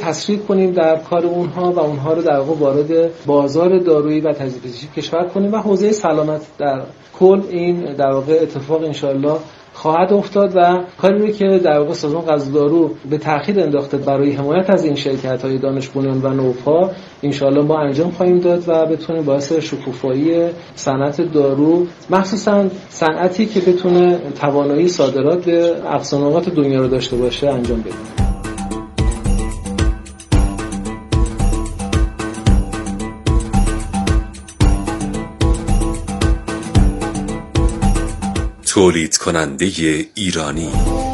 تسریع کنیم در کار اونها و اونها رو در واقع وارد بازار دارویی و تجهیزات پزشکی کشور کنیم و حوزه سلامت در کل این در واقع اتفاق انشالله خواهد افتاد و کاری رو که در واقع سازمان غذا دارو به تأخیر انداخته برای حمایت از این شرکت‌های دانش بنیان و نوپا انشالله ما انجام خواهیم داد و بتونیم باعث شکوفایی صنعت دارو، مخصوصا صنعتی که بتونه توانایی صادرات به اقصا نقاط دنیا رو داشته باشه انجام بدیم. تولید کننده ایرانی.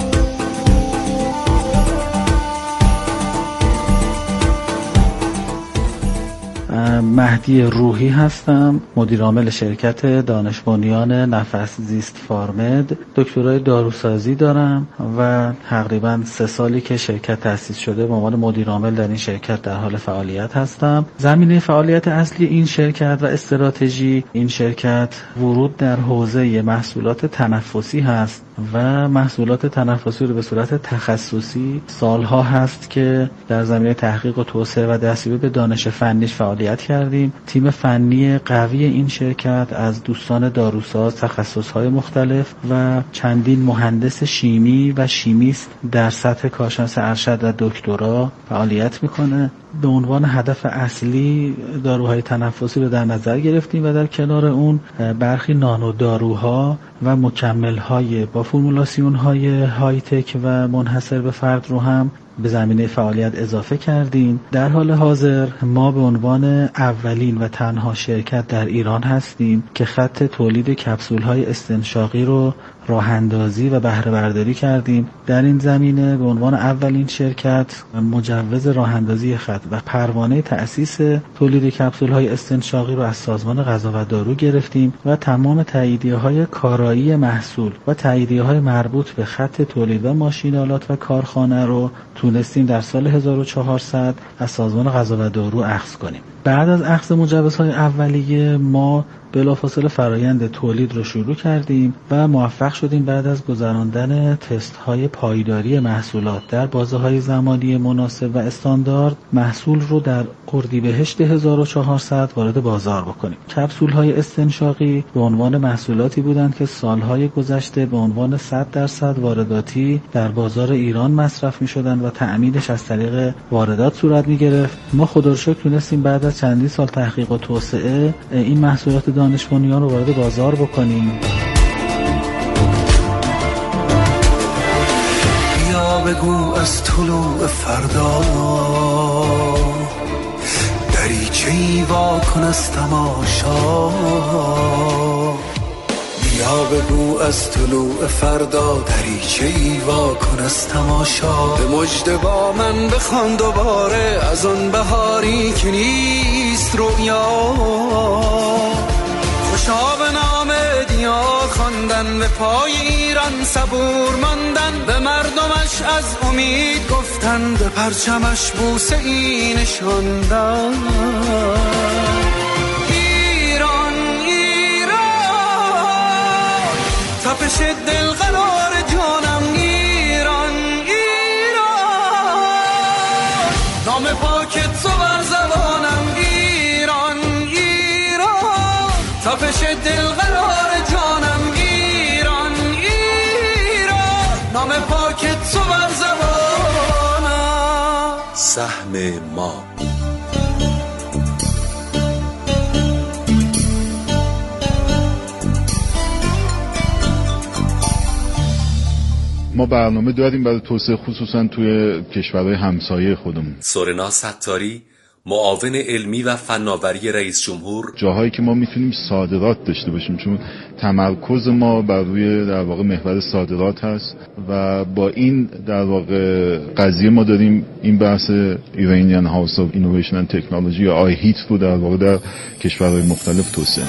مهدی روحی هستم، مدیر عامل شرکت دانش بنیان نفس زیست فارمد. دکترای داروسازی دارم و تقریبا 3 سالی که شرکت تأسیس شده به عنوان مدیر عامل در این شرکت در حال فعالیت هستم. زمینه فعالیت اصلی این شرکت و استراتژی این شرکت ورود در حوزه محصولات تنفسی هست و محصولات تنفسی رو به صورت تخصصی سالها هست که در زمینه تحقیق و توسعه و دستیابی به دانش فنیش فعالیت کردیم. تیم فنی قوی این شرکت از دوستان داروساز تخصص‌های مختلف و چندین مهندس شیمی و شیمیست در سطح کارشناس ارشد و دکترا فعالیت میکنه. به عنوان هدف اصلی داروهای تنفسی رو در نظر گرفتیم و در کنار اون برخی نانو داروها و مکمل‌های با فرمولاسیون‌های های تک و منحصر به فرد رو هم به زمینه فعالیت اضافه کردیم. در حال حاضر ما به عنوان اولین و تنها شرکت در ایران هستیم که خط تولید کپسول‌های استنشاقی رو راه اندازی و بهره برداری کردیم. در این زمینه به عنوان اولین شرکت مجوز راه اندازی خط و پروانه تأسیس تولید کپسول‌های استنشاقی رو از سازمان غذا و دارو گرفتیم و تمام تاییدیه‌های کارایی محصول و تاییدیه‌های مربوط به خط تولید و ماشین‌آلات و کارخانه رو تونستیم در سال 1400 از سازمان غذا و دارو اخذ کنیم. بعد از اخذ مجوزهای اولیه ما بلافاصله فرایند تولید رو شروع کردیم و موفق شدیم بعد از گذراندن تست‌های پایداری محصولات در بازه‌های زمانی مناسب و استاندارد محصول رو در اردیبهشت 1400 وارد بازار بکنیم. کپسول‌های استنشاقی به عنوان محصولاتی بودند که سالهای گذشته به عنوان 100% وارداتی در بازار ایران مصرف می‌شدند و تأمینش از طریق واردات صورت می‌گرفت. ما خدا رو شکر تونستیم بعد از چندین سال تحقیق و توسعه این محصولات دانش بنیان رو وارد بازار بکنیم. بیا بگو از طلوع فردا دریچه‌ای وا کن از تماشا. بیا بگو از طلوع فردا دریچه‌ای وا کن از تماشا. به مژده با من بخوان دوباره از آن بهاری که نیست رویا. خوشا به نام دیار خواندن، به پای ایران صبور ماندن، به مردمش از امید گفتن، به پرچمش بوسه ای نشاندن. ایران ایران تپش دل قرار جانم. ایران ایران نام پاکت تو بر زبانم. ایران ایران تپش دل قرار جانم. ایران ایران نام پاکت تو بر زبانم. سهم ما ما برنامه داریم برای توسعه خصوصا توی کشورهای همسایه خودمون. سورنا ستاری، معاون علمی و فناوری رئیس جمهور: جاهایی که ما میتونیم صادرات داشته باشیم، چون تمرکز ما بر روی در واقع محور صادرات هست و با این در واقع قضیه ما داریم این بحث ایرانیان هاوس آف اینویشن اند تکنولوژی یا آی هیت رو در واقع در کشورهای مختلف توسعه.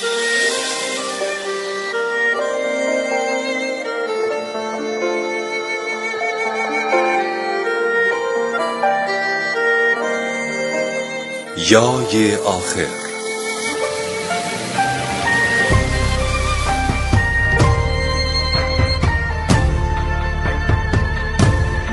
یای آخر.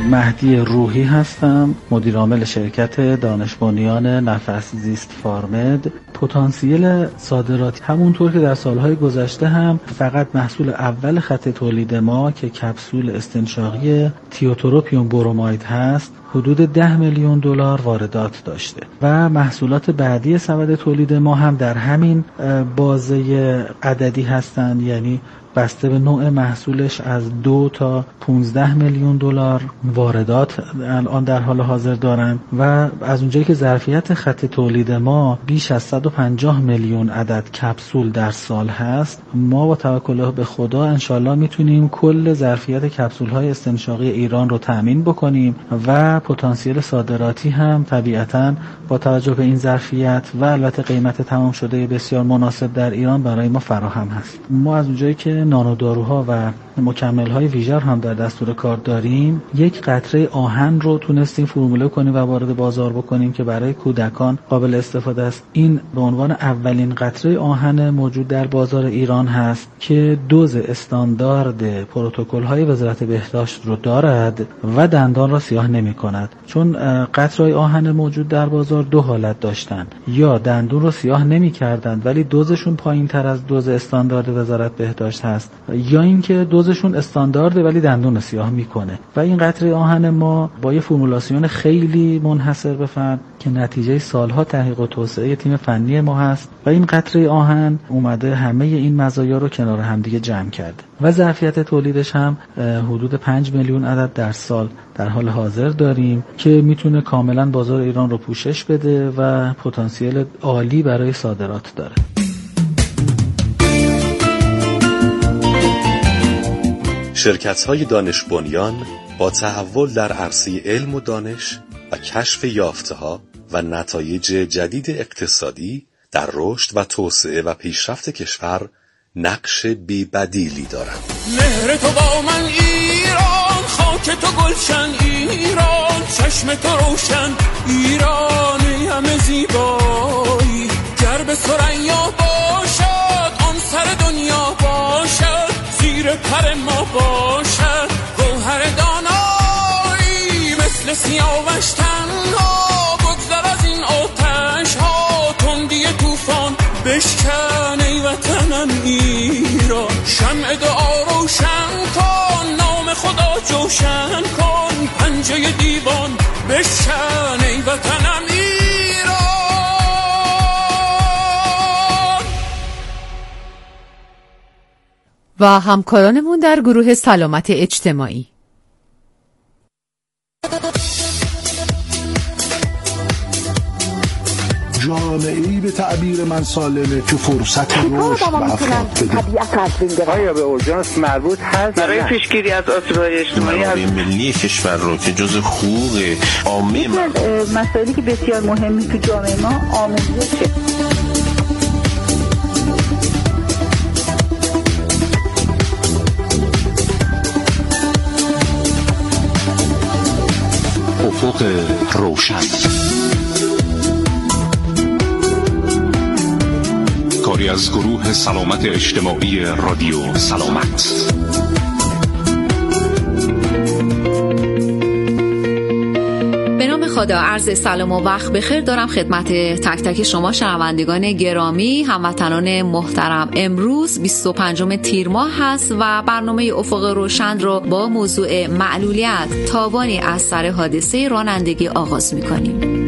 مهدی روحی هستم، مدیر عامل شرکت دانش بنیان نفس زیست فارمد. پتانسیل صادراتی همونطور که در سالهای گذشته هم فقط محصول اول خط تولید ما که کپسول استنشاقی تیوتروپیوم بروماید هست حدود 10 میلیون دلار واردات داشته و محصولات بعدی سبد تولید ما هم در همین بازه عددی هستند، یعنی بسته به نوع محصولش از 2 تا 15 میلیون دلار واردات الان در حال حاضر دارند و از اونجایی که ظرفیت خط تولید ما بیش از 150 میلیون عدد کپسول در سال هست، ما با توکل به خدا انشالله میتونیم کل ظرفیت کپسول های استنشاقی ایران رو تامین بکنیم و پتانسیل صادراتی هم طبیعتاً با توجه به این ظرفیت و البته قیمت تمام شده بسیار مناسب در ایران برای ما فراهم هست. ما از اونجایی که نانوداروها و مکمل‌های ویژه هم در دستور کار داریم، یک قطره آهن رو تونستیم فرموله کنیم و وارد بازار بکنیم که برای کودکان قابل استفاده است. این به عنوان اولین قطره آهن موجود در بازار ایران هست که دوز استاندارد پروتکل‌های وزارت بهداشت رو دارد و دندان را سیاه نمی‌کند. چون قطره آهن موجود در بازار دو حالت داشتن، یا دندون رو سیاه نمی‌کردند ولی دوزشون پایین‌تر از دوز استاندارد وزارت بهداشت هست، یا اینکه دوزشون استاندارده ولی دندون سیاه میکنه. و این قطره آهن ما با یه فرمولاسیون خیلی منحصر به فرد که نتیجه سالها تحقیق و توسعه تیم فنی ما هست و این قطره آهن اومده همه این مزایا رو کنار همدیگه جمع کرده و ظرفیت تولیدش هم حدود 5 میلیون عدد در سال در حال حاضر داریم که میتونه کاملا بازار ایران رو پوشش بده و پتانسیل عالی برای صادرات داره. شرکت‌های دانش بنیان با تحول در عرصه علم و دانش و کشف یافته‌ها و نتایج جدید اقتصادی در رشد و توسعه و پیشرفت کشور نقش بی‌بدیلی دارند. مهر تو با من ایران، خاک تو گلشن ایران، چشم تو روشن ایرانی همه زیبایی، گر به ثریا باشد آن سر دنیا باشد، زیر پر ما باشد گوهر دانایی، مثل سیاوش تنها بگذر از این آتش ها، تندی طوفان بشکن ای وطنم ایران، شمع دعا روشن کن، نام خدا جوشن کن، پنجه دیوان بشکن ای وطنم ایران. و همکارانمون در گروه سلامت اجتماعی. جامعه‌ای به تعبیر من سالمه که فرصت رشد و افراد بده. آیا به اورژانس مربوط هست برای پیشگیری از آسیب‌های اجتماعی؟ منابع ملی کشور رو که جزء حقوق عامه مسائلی که بسیار مهمی تو جامعه ما آموزشه. افق روشن، کاری از گروه سلامت اجتماعی رادیو سلامت. به نام خدا، عرض سلام و وقت بخیر دارم خدمت تک تک شما شنوندگان گرامی، هموطنان محترم. امروز 25 تیر ماه هست و برنامه افق روشن رو با موضوع معلولیت، تاوانی از سر حادثه رانندگی آغاز می‌کنیم.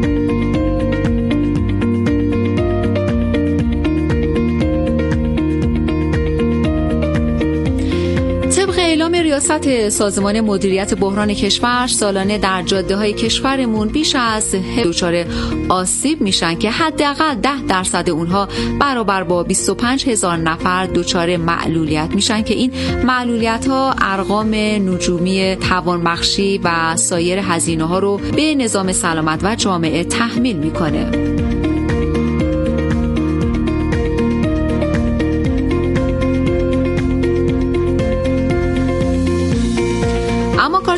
اعلام ریاست سازمان مدیریت بحران کشور، سالانه در جاده‌های کشورمون بیش از دچار آسیب میشن که حداقل 10% اونها برابر با 25,000 نفر دچار معلولیت میشن که این معلولیت‌ها ارقام نجومی توانبخشی و سایر هزینه‌ها رو به نظام سلامت و جامعه تحمیل میکنه.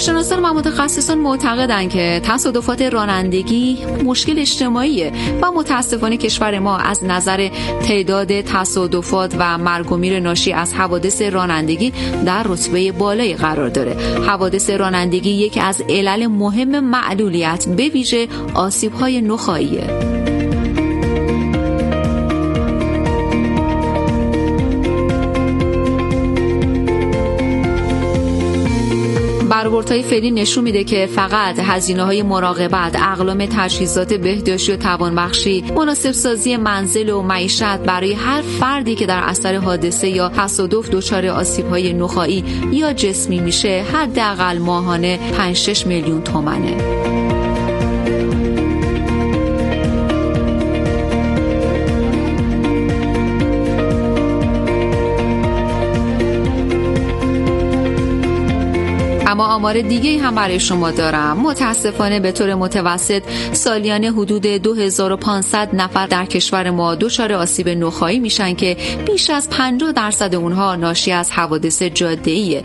کارشناسان و متخصصان معتقدند که تصادفات رانندگی مشکل اجتماعیه و متاسفانه کشور ما از نظر تعداد تصادفات و مرگ و میر ناشی از حوادث رانندگی در رتبه بالایی قرار داره. حوادث رانندگی یکی از علل مهم معلولیت به ویژه آسیب‌های نخاعیه. برآوردهای فعلی نشون میده که فقط هزینه‌های مراقبت، اقلام تجهیزات بهداشتی و توانبخشی، مناسب سازی منزل و معیشت برای هر فردی که در اثر حادثه یا تصادف دچار آسیب‌های نخاعی یا جسمی میشه حداقل ماهانه 5-6 میلیون تومانه. اما آمار دیگه هم برای شما دارم. متاسفانه به طور متوسط سالیانه حدود 2500 نفر در کشور ما دچار آسیب نخاعی میشن که بیش از 50% اونها ناشی از حوادث جاده‌ایه.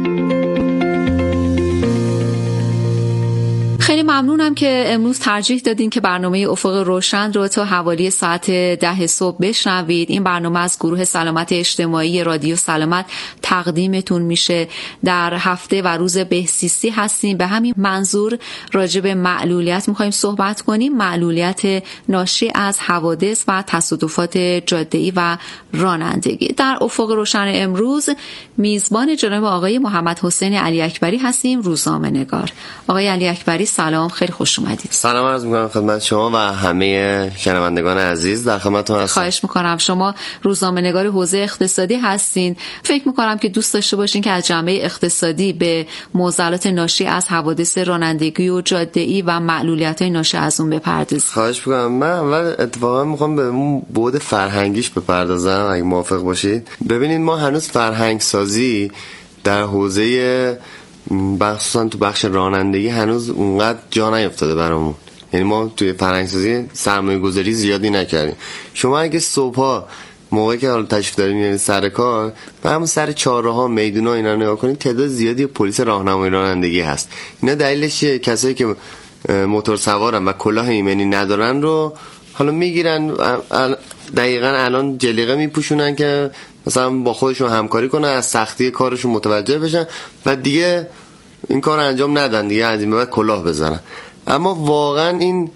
خیلی ممنونم که امروز ترجیح دادین که برنامه افق روشن رو تا حوالی ساعت 10 صبح بشنوید. این برنامه از گروه سلامت اجتماعی رادیو سلامت تقدیمتون میشه. در هفته و روز بهزیستی هستیم. به همین منظور راجع به معلولیت میخوایم صحبت کنیم. معلولیت ناشی از حوادث و تصادفات جاده‌ای و رانندگی. در افق روشن امروز میزبان جناب آقای محمد حسین علی اکبری هستیم، روزنامه‌نگار. آقای علی اکبری سلام، خیلی خوش اومدید. سلام عرض می‌کنم خدمت شما و همه شنوندگان عزیز. در خدمتتون هستم. خواهش می‌کنم. شما روزنامه‌نگار حوزه اقتصادی هستین. فکر می‌کنم که دوست داشته باشین که از جنبه اقتصادی به معضلات ناشی از حوادث رانندگی و جاده‌ای و معلولیت‌های ناشی از اون بپردازید. خواهش می‌کنم. من اول اتفاقا می‌خوام به اون بعد فرهنگیش بپردازم اگه موافق باشید. ببینید ما هنوز فرهنگ سازی در حوزه خصوصا تو بخش رانندگی هنوز اونقدر جا نیفتاده برامون. یعنی ما توی فرهنگسازی سرمایه گذاری زیادی نکردیم. شما اگه صبحا موقعی که حالا تشریف دارین یعنی سر کار و همون سر چهارراه میدونا اینا نگاه کنید تعداد زیادی پلیس راهنمایی رانندگی هست. اینا دلیلش کسایی که موتور سوارن و کلاه ایمنی ندارن رو حالا میگیرن، دقیقاً الان جلیقه میپوشونن که مثلا با خودشون همکاری کنن، از سختی کارشون متوجه بشن و دیگه این کار انجام ندن، دیگه از این بعد کلاه بزنن. اما واقعا این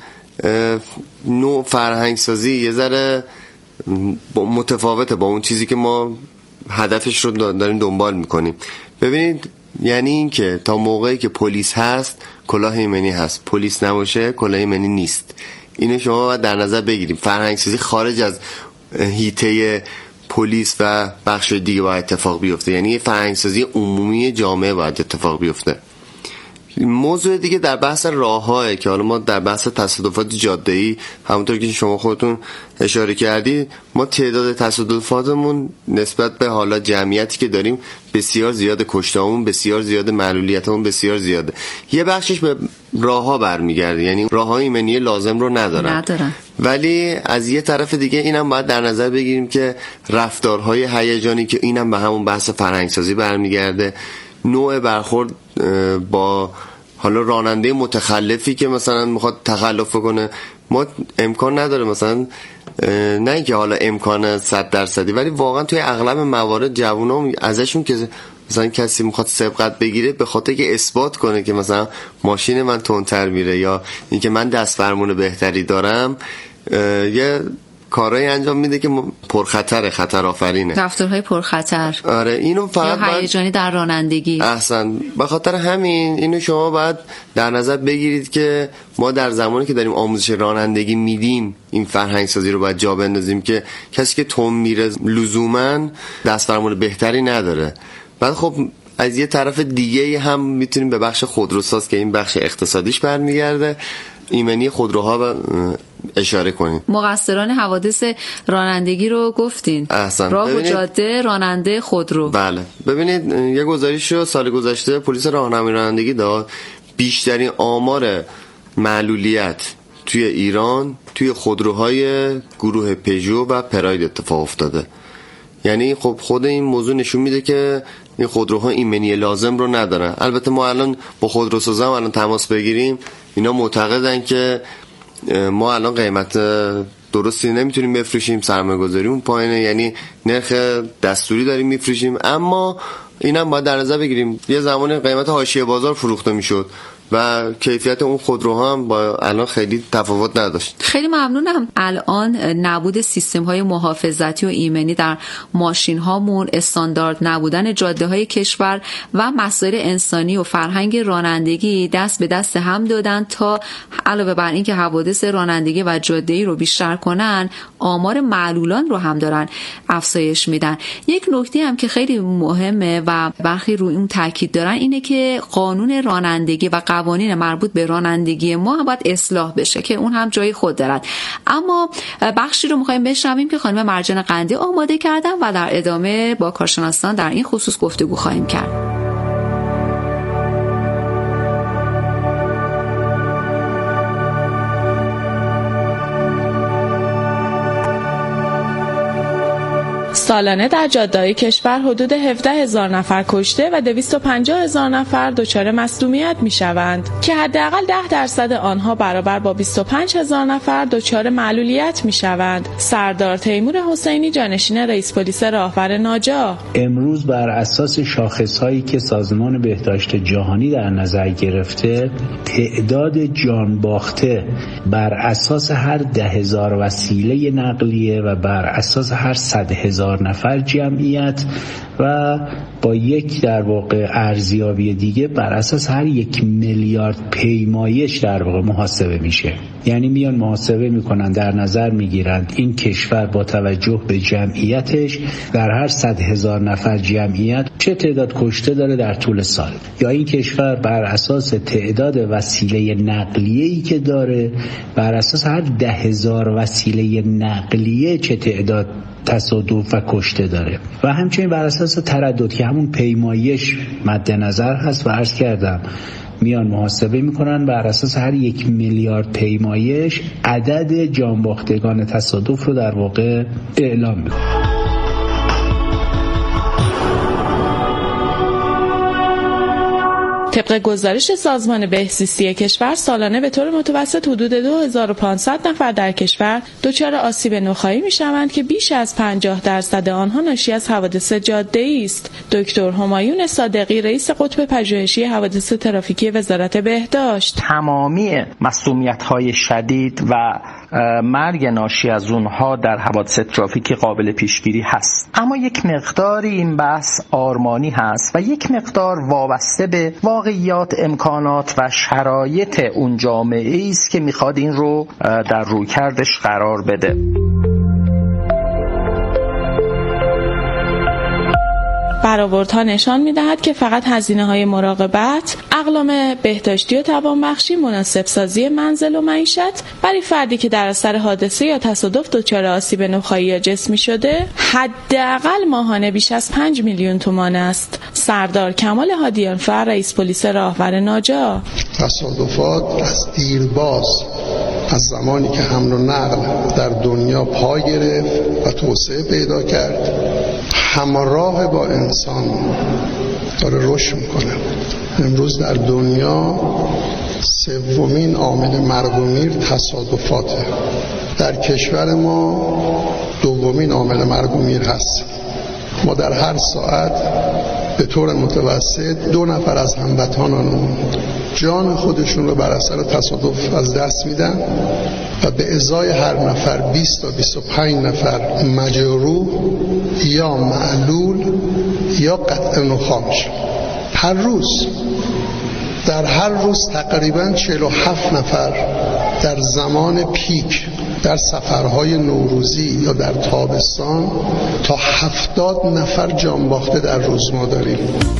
نوع فرهنگ سازی یه ذره متفاوته با اون چیزی که ما هدفش رو داریم دنبال میکنیم. ببینید یعنی این که تا موقعی که پلیس هست کلاه ایمنی هست، پلیس نباشه کلاه ایمنی نیست. اینو شما باید در نظر بگیریم. فرهنگ سازی خارج از حیطه پلیس و بخش دیگه باید اتفاق بیفته، یعنی فرهنگ سازی عمومی جامعه باید اتفاق بیفته. موضوع دیگه در بحث راه‌های که حالا ما در بحث تصادفات جاده‌ای همونطور که شما خودتون اشاره کردی ما تعداد تصادفاتمون نسبت به حالا جمعیتی که داریم بسیار زیاده، کشته‌هامون بسیار زیاده، معلولیتمون بسیار زیاده. یه بخشش به راه‌ها برمیگرده، یعنی راه‌های ایمنی لازم رو ندارن. ولی از یه طرف دیگه اینم باید در نظر بگیریم که رفتارهای هیجانی که اینم به همون بحث فرهنگسازی برمیگرده، نوع برخورد با حالا راننده متخلفی که مثلا میخواد تخلف کنه، ما امکان نداره مثلا نه اینکه حالا امکان 100% ولی واقعا توی اغلب موارد جوونا ازشون که مثلا کسی میخواد سبقت بگیره به خاطر که اثبات کنه که مثلا ماشین من تندتر میره یا اینکه من دست فرمون بهتری دارم یه کارایی انجام میده که پرخطره، خطر آفرینه، رفتارهای پرخطر. آره اینو فقط یا هیجانی در رانندگی. احسن. به خاطر همین اینو شما باید در نظر بگیرید که ما در زمانی که داریم آموزش رانندگی میدیم این فرهنگ سازی رو باید جا بندازیم که کسی که تون میره لزوما دست فرمون بهتری نداره. بعد خب از یه طرف دیگه هم میتونیم به بخش خودروساز که این بخش اقتصادیش برمیگرده ایمنی خودروها اشاره کنید. مقصران حوادث رانندگی رو گفتین. احسن. راه و جاده، راننده، خودرو. بله. ببینید یه گزارش رو سال گذشته پلیس راهنمایی رانندگی داد. بیشترین آمار معلولیت توی ایران توی خودروهای گروه پژو و پراید اتفاق افتاده. یعنی خب خود این موضوع نشون میده که این خودروها ایمنی لازم رو ندارن. البته ما الان با خودروسازا الان تماس بگیریم، اینا معتقدن که ما الان قیمت درستی نمیتونیم بفروشیم، سرمایه‌گذاریمون پایینه، یعنی نرخ دستوری داریم میفروشیم. اما اینم باید در نظر بگیریم یه زمان قیمت حاشیه بازار فروخته میشد و کیفیت اون خودروها هم با الان خیلی تفاوت نداشت. خیلی ممنونم. الان نبود سیستم‌های محافظتی و ایمنی در ماشین‌هامون، استاندارد نبودن جاده‌های کشور و مسائل انسانی و فرهنگ رانندگی دست به دست هم دادن تا علاوه بر این که حوادث رانندگی و جاده‌ای رو بیشتر کنن، آمار معلولان رو هم دارن افزایش میدن. یک نکته هم که خیلی مهمه و برخی روی اون تاکید دارن اینه که قانون رانندگی و قوانین مربوط به رانندگی ما هم باید اصلاح بشه که اون هم جای خود دارد. اما بخشی رو می‌خوایم بشنویم که خانم مرجان قندی آماده کردن و در ادامه با کارشناسان در این خصوص گفتگو خواهیم کرد. سالانه در جاده‌های کشور حدود 17,000 نفر کشته و 250,000 نفر دچار مصدومیت می‌شوند که حداقل 10% آنها برابر با 25,000 نفر دچار معلولیت می‌شوند. سردار تیمور حسینی، جانشین رئیس پلیس راهور ناجا: امروز بر اساس شاخص‌هایی که سازمان بهداشت جهانی در نظر گرفته، تعداد جان باخته بر اساس هر 10,000 وسیله نقلیه و بر اساس هر 100,000 نفر جمعیت و با یک در واقع ارزیابی دیگه بر اساس هر 1 میلیارد پیمایش در واقع محاسبه میشه. یعنی میان محاسبه میکنن، در نظر میگیرند این کشور با توجه به جمعیتش در هر 100,000 نفر جمعیت چه تعداد کشته داره در طول سال، یا این کشور بر اساس تعداد وسیله نقلیه‌ای که داره بر اساس هر 10,000 وسیله نقلیه چه تعداد تصادف و کشته داره و همچنین بر اساس تردد که همون پیمایش مد نظر هست و عرض کردم میان محاسبه میکنن بر اساس هر 1 میلیارد پیمایش عدد جانباختگان تصادف رو در واقع اعلام میکنن. طبق گزارش سازمان بهزیستی کشور سالانه به طور متوسط حدود 2500 نفر در کشور دچار آسیب نخاعی میشوند که بیش از 50% آنها ناشی از حوادث جاده‌ای است. دکتر همایون صادقی، رئیس قطب پژوهشی حوادث ترافیکی وزارت بهداشت: تمامی مسئولیت‌های شدید و مرگ ناشی از اونها در حوادث ترافیکی قابل پیشگیری هست، اما یک مقداری این بحث آرمانی هست و یک مقدار وابسته به واقعیات، امکانات و شرایط اون جامعه است که میخواد این رو در رویکردش قرار بده. برآوردها نشان می‌دهد که فقط هزینه‌های مراقبت، اقلام بهداشتی و توانبخشی، مناسب سازی منزل و معیشت برای فردی که در اثر حادثه یا تصادف دچار آسیب نخاعی یا جسمی شده حداقل ماهانه بیش از 5 میلیون تومان است. سردار کمال هادیانفر، رئیس پلیس راهور ناجا: تصادفات از دیرباز، از زمانی که حمل و نقل در دنیا پا گرفت و توسعه پیدا کرد، همراه با انسان داره رشد میکنه. امروز در دنیا 3مین عامل مرگ و میر تصادفاته. در کشور ما 2مین عامل مرگ و میر هست. ما در هر ساعت به طور متوسط 2 نفر از هموطنانمون جان خودشون رو بر اثر تصادف از دست میدن و به ازای هر نفر 20 تا 25 نفر مجروح یا معلول یا قطع نخاع میشن. هر روز، در هر روز تقریبا 47 نفر در زمان پیک در سفرهای نوروزی یا در تابستان تا 70 نفر جان باخته در روز ما داریم.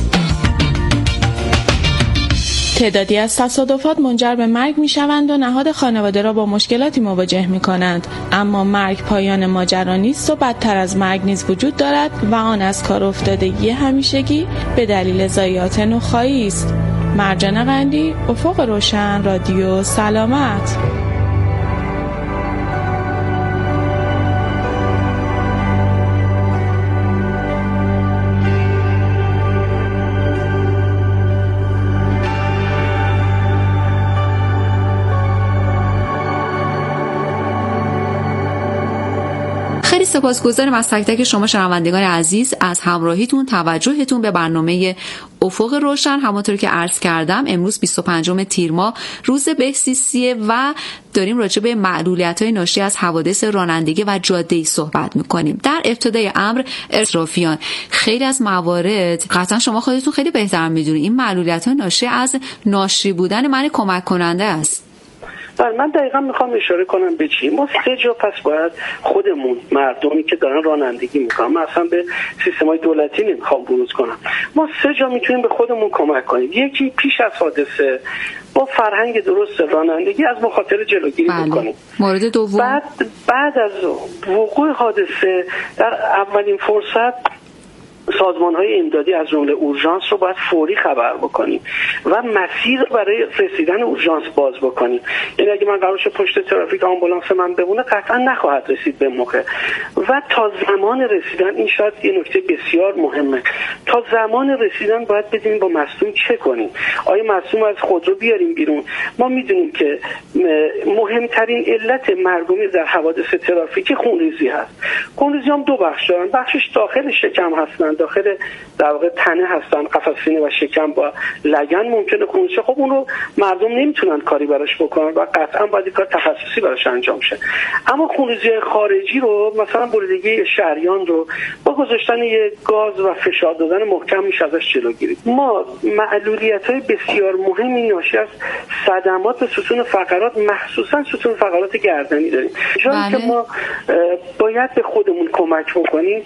تعدادی از تصادفات منجر به مرگ می شوند و نهاد خانواده را با مشکلاتی مواجه می کنند. اما مرگ پایان ماجرا نیست و بدتر از مرگ نیز وجود دارد و آن از کار افتادگی همیشگی به دلیل ضایعات نخاعی است. مرجان قندی، افق روشن، رادیو سلامت. سپاسگزارم از تک تک شما شنوندگان عزیز از همراهیتون، توجهتون به برنامه افق روشن. همونطور که عرض کردم امروز 25 تیر ماه روز بهزیستیه و داریم راجع به معلولیت‌های ناشی از حوادث رانندگی و جاده‌ای صحبت می‌کنیم. در ابتدای امر اطرافیان خیلی از موارد قطعا شما خودتون خیلی بهتر می‌دونید این معلولیت‌های ناشی از ناشی بودن من کمک کننده است. بله، من دقیقا میخوام اشاره کنم به چی. ما 3 جا پس باید خودمون مردمی که دارن رانندگی میکنن، من اصلا به سیستم‌های دولتی نمیخوام بروز کنم، ما 3 جا میتونیم به خودمون کمک کنیم. یکی پیش از حادثه با فرهنگ درست رانندگی از مخاطره جلوگیری بکنیم. مورد دوم بعد از وقوع حادثه در اولین فرصت سازمان‌های امدادی از جمله اورژانس رو باید فوری خبر بکنیم و مسیر برای رسیدن اورژانس باز بکنیم. یعنی اگه من قرارش پشت ترافیک آمبولانس من بمونه قطعا نخواهد رسید به موقع و تا زمان رسیدن، این شاید یه نکته بسیار مهمه، تا زمان رسیدن باید بدونیم با مصدوم چه کنیم. آیا مصدوم از خودرو بیاریم بیرون؟ ما میدونیم که مهمترین علت مرگومی در حوادث ترافیکی خونریزی هست. خونریزی هم 2 بخش دارن، بخشش داخل شکم هستن، داخل در واقع تنه هستن، قفسه سینه و شکم با لگن ممکنه خون شه. خب اون رو مردم نمیتونن کاری براش بکنن و قطعا باید کار تخصصی براش انجام شه. اما خونریزی خارجی رو مثلا بریدگی شریان رو با گذاشتن یه گاز و فشار دادن محکم میشه ازش جلوگیری. ما معلولیت‌های بسیار مهمی ناشی از صدمات به ستون فقرات، مخصوصا ستون فقرات گردنی داریم. جایی که ما باید به خودمون کمک بکنیم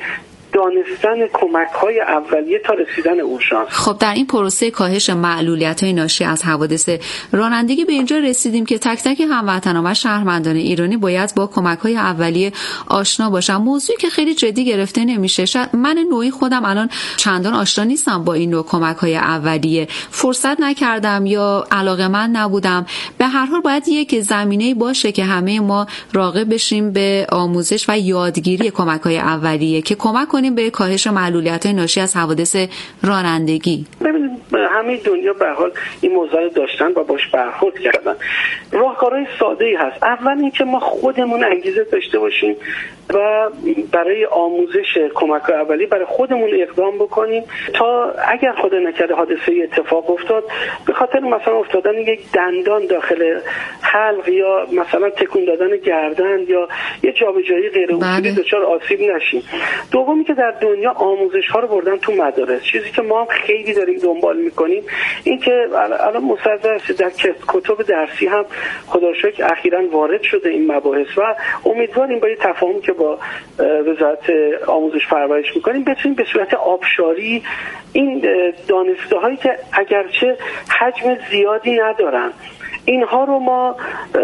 دانستن کمک‌های اولیه تا رسیدن اورژانس. خب در این پروسه کاهش معلولیت‌های ناشی از حوادث رانندگی به اینجا رسیدیم که تک تک هموطنان و شهروندان ایرانی باید با کمک‌های اولیه آشنا باشن. موضوعی که خیلی جدی گرفته نمیشه. شاید من نوعی خودم الان چندان آشنا نیستم با این نوع کمک‌های اولیه، فرصت نکردم یا علاقه‌مند نبودم. به هر حال باید یک زمینه‌ای باشه که همه ما راغب بشیم به آموزش و یادگیری کمک‌های اولیه که کمک کنیم به کاهش معلولیت‌های ناشی از حوادث رانندگی. ببینید همه دنیا به حال این موضوع داشتن و باش برخورد کردن. راهکارهای ساده‌ای هست. اول اینکه ما خودمون انگیزه داشته باشیم و برای آموزش کمک‌های اولیه برای خودمون اقدام بکنیم تا اگر خدا نکرده حادثه اتفاق افتاد به خاطر مثلا افتادن یک دندان داخل حلق یا مثلا تکون دادن گردن یا یه جابجایی غیر اصولی دچار آسیب نشیم. دومی که در دنیا آموزش‌ها رو بردن تو مدارس، چیزی که ما هم خیلی داریم دنبال می‌کنیم این که الان مصدق در کتب درسی هم خدا رو شکر اخیراً وارد شده این مباحث و امیدواریم با تفاهمی که با وزارت آموزش پرورش می‌کنیم بتونیم به صورت آبشاری این دانسته‌هایی که اگرچه حجم زیادی ندارن اینها رو ما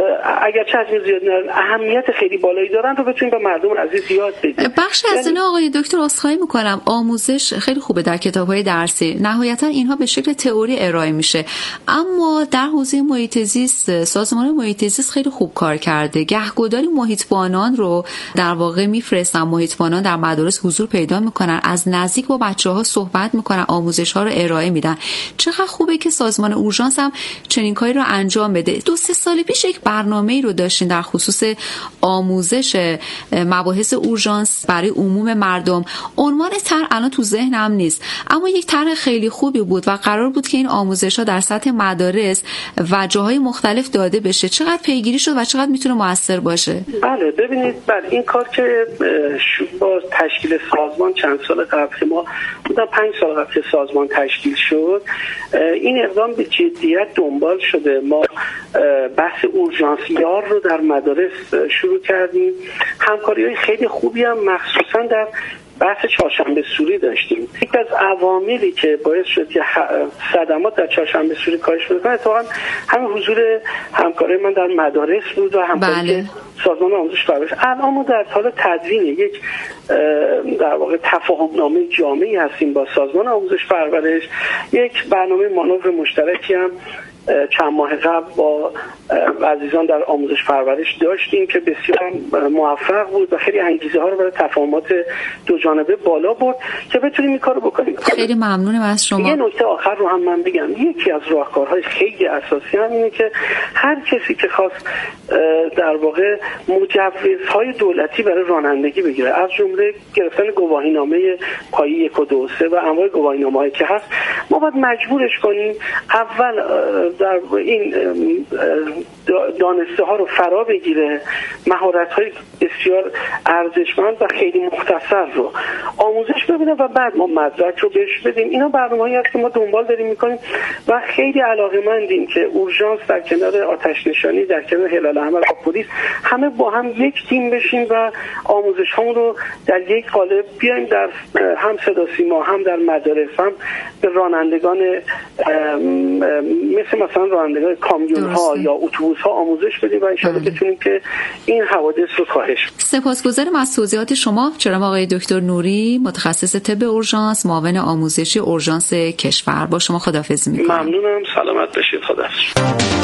اگرچه حجم زیاد ندارن اهمیت خیلی بالایی دارن رو بتونیم به مردم عزیز یاد بدیم. بخش از این آقای دکتر عذرخواهی میکنم، آموزش خیلی خوبه در کتاب‌های درسی، نهایتا اینها به شکل تئوری ارائه میشه، اما در حوزه محیط زیست سازمان محیط زیست خیلی خوب کار کرده. گهگداری محیطبانان رو در واقع میفرستن، محیطبانان در مدارس حضور پیدا میکنن، از نزدیک با بچه‌ها صحبت میکنن، آموزش‌ها رو ارائه میدن. چقدر خوبه که سازمان اورژانس هم چنین کاری رو انجام بده. 2-3 سال پیش یک برنامه‌ای رو داشتین در خصوص آموزش مباحث اورژانس برای عموم مردم. عنوان طرح الان تو ذهنم نیست، اما یک طرح خیلی خوبی بود و قرار بود که این آموزش‌ها در سطح مدارس و جاهای مختلف داده بشه. چقدر پیگیری شد و چقدر میتونه موثر باشه؟ بله ببینید این کار که با تشکیل سازمان چند سال قبل که ما بودن 5 سال قبل که سازمان تشکیل شد این اقدام به جدیت دنبال شده. ما بحث اورژانس یار رو در مدارس شروع کردیم. همکاری‌های خیلی خوبی هم مخصوصا در بحث چهارشنبه سوری داشتیم. یک از عواملی که باعث شد که صدمات در چهارشنبه سوری کاهش پیدا کنه اتفاقا همین حضور همکاری من در مدارس بود و همکاری سازمان آموزش پرورش. الان ما در حال تدوین یک در واقع تفاهمنامه جامعی هستیم با سازمان آموزش پرورش. یک برنامه مانور مشترکی هم چند ماه قبل با عزیزان در آموزش پرورش داشتیم که بسیار موفق بود و خیلی انگیزه ها رو برای تفاهمات دو جانبه بالا برد که بتونیم این کارو بکنیم. خیلی ممنونم از شما. یه نکته آخر رو هم من بگم، یکی از راهکارهای خیلی اساسی هم اینه که هر کسی که خواست در واقع مجوزهای دولتی برای رانندگی بگیره، از جمله گرفتن گواهینامه پایی 1 و 2 و 3 و انواع گواهینامه‌ای که هست، ما باید مجبورش کنیم اول در این دانسته ها رو فرا بگیره، مهارت های بسیار ارزشمند و خیلی مختصر رو آموزش ببینه و بعد ما مدرک رو بهش بدیم. اینا برنامه‌ای هست که ما دنبال داریم میکنیم و خیلی علاقه‌مندیم که اورژانس در کنار آتش نشانی، در کنار هلال احمر و پلیس همه با هم یک تیم بشیم و آموزش هامون رو در یک قالب بیایم، در هم صدا سیما، هم در مدارس، هم به رانندگان مثلا رانندگان کامیون ها یا اتوبوس ها آموزش بدیم و ان شاءالله بتونیم که این حوادث رو کاهش بدیم. سپاسگزارم از توضیحات شما جناب آقای دکتر نوری، متخصص طب اورژانس، معاون آموزشی اورژانس کشور. با شما خداحافظی می‌کنم. ممنونم، سلامت باشید. خداحافظ.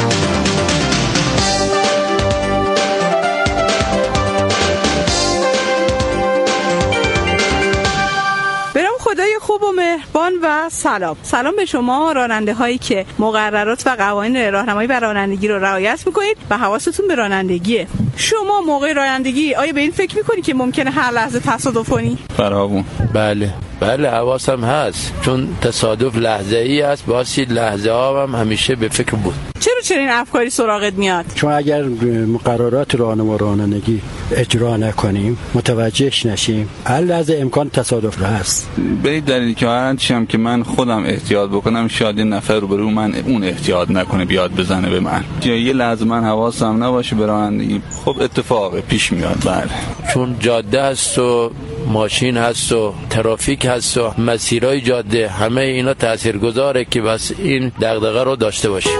خدای خوب و مهربان و سلام به شما راننده هایی که مقررات و قوانین راهنمایی بر رانندگی رو رعایت میکنید و حواستون به رانندگیه. شما موقع رانندگی آیا به این فکر میکنید که ممکنه هر لحظه تصادف کنی؟ فراوون. بله حواسم هست، چون تصادف لحظه‌ای است، واسه لحظه ها هم همیشه به فکر بود. چرا چنین افکاری سراغت میاد؟ چون اگر مقررات رانندگی اجرا نکنیم، متوجهش نشیم، هر لحظه امکان تصادف هست. به این دلیلی که هر چی هم که من خودم احتیاط بکنم، شاید این نفر رو برو من اون احتیاط نکنه بیاد بزنه به من. یه لحظه من حواسم نباشه به رانندگی، خب اتفاق پیش میاد. بله، چون جاده هست و ماشین هست و ترافیک هست و مسیرهای جاده، همه اینا تاثیرگذاره که بس این دغدغه رو داشته باشیم.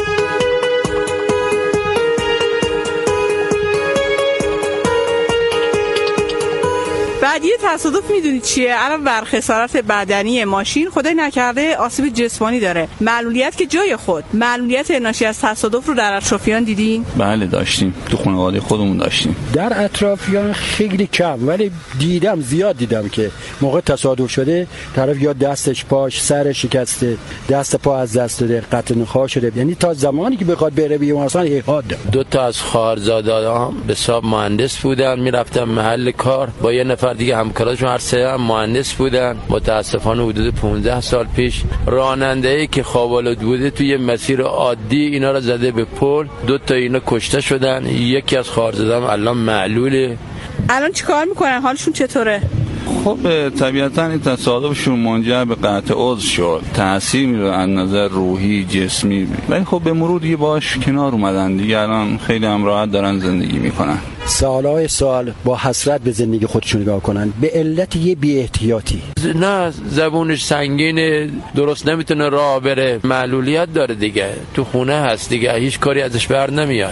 بعدی تصادف میدونید چیه؟ الان بر خسارت بدنی ماشین، خدای نکرده آسیب جسمانی داره. معلولیت که جای خود، معلولیت ناشی از تصادف رو در اطرافیان دیدین؟ بله داشتیم، تو خانواده خودمون داشتیم. در اطرافیان خیلی کم، ولی زیاد دیدم که موقع تصادف شده طرف یا دستش پاش سرش شکسته، دست پا از دست داده، قطع نخاع شده، یعنی تا زمانی که بخواد بره بیمارستان ایهاد. 2 تا از خواهرزاده‌ها به حساب مهندس بودن، میرفتن محل کار با یه نفر دیگه همکاراشون، هر سه هم مهندس بودن. متاسفانه حدود 15 سال پیش راننده‌ای که خواب‌آلود بوده توی مسیر عادی اینا رو زده به پل، 2 تا اینا کشته شدن. یکی از خواهرزاده‌ام الان معلوله. الان چیکار میکنن؟ حالشون چطوره؟ خب طبیعتاً این تصادفشون منجر به قطع عضو شد، تأثیر میره از نظر روحی جسمی، ولی خب به مرور دیگه باش کنار اومدن دیگه، الان خیلی هم راحت دارن زندگی میکنن. سالهای سال با حسرت به زندگی خودشون نگاه کنن به علت یه بی احتیاطی. نه زبونش سنگینه، درست نمیتونه راه بره، معلولیت داره دیگه، تو خونه هست دیگه، هیچ کاری ازش بر نمیاد.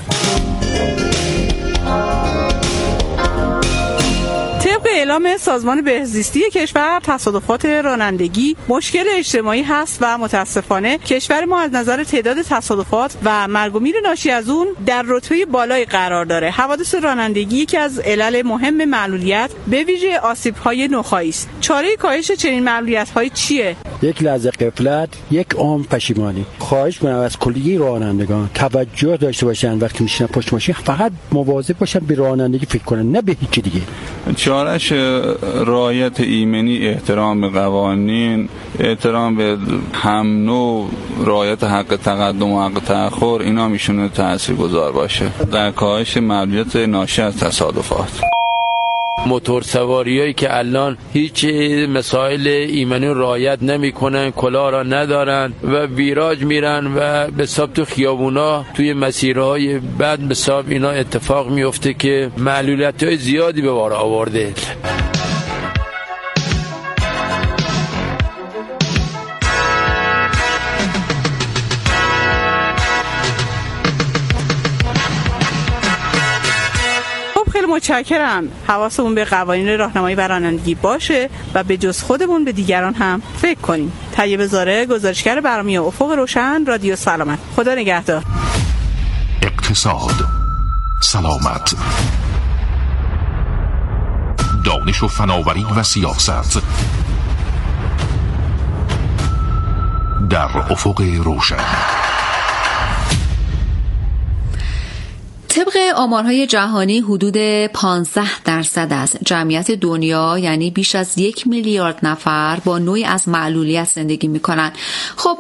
اعلام سازمان بهزیستی کشور، تصادفات رانندگی مشکل اجتماعی هست و متاسفانه کشور ما از نظر تعداد تصادفات و مرگ و میر ناشی از اون در رتبه بالایی قرار داره. حوادث رانندگی یکی از علل مهم معلولیت به ویژه آسیب‌های نخاعی است. چاره کاهش چنین معلولیت‌های چیه؟ یک لحظه غفلت، یک عمر پشیمانی. خواهش می‌کنم از کلیه رانندگان توجه داشته باشن وقتی میشینن پشت ماشین، فقط مواظب باشن به رانندگی فکر کنن، نه به هیچ دیگه. چارش رعایت ایمنی، احترام به قوانین، احترام به هم نوع، رعایت حق تقدم و حق تأخر، اینا میشونه تاثیرگذار باشه در کاهش معلولیت ناشی از تصادفات. موتور سواریایی که الان هیچ مسائل ایمنی رعایت نمیکنن، کلاه را ندارن و ویراج میرن و به حساب تو خیابونا توی مسیرهای بعد به حساب اینا اتفاق میفته که معلولیت‌های زیادی به بار آورده. متشکرم. حواسمون به قوانین راهنمایی بر رانندگی باشه و به جز خودمون به دیگران هم فکر کنیم. طیب زاره، گزارشگر برنامه افق روشن، رادیو سلامت. خدا نگهدار. اقتصاد، سلامت، دانش و فناوری و سیاست در افق روشن. طبق آمارهای جهانی حدود 15% از جمعیت دنیا، یعنی بیش از 1 میلیارد نفر، با نوعی از معلولیت زندگی می‌کنند. خب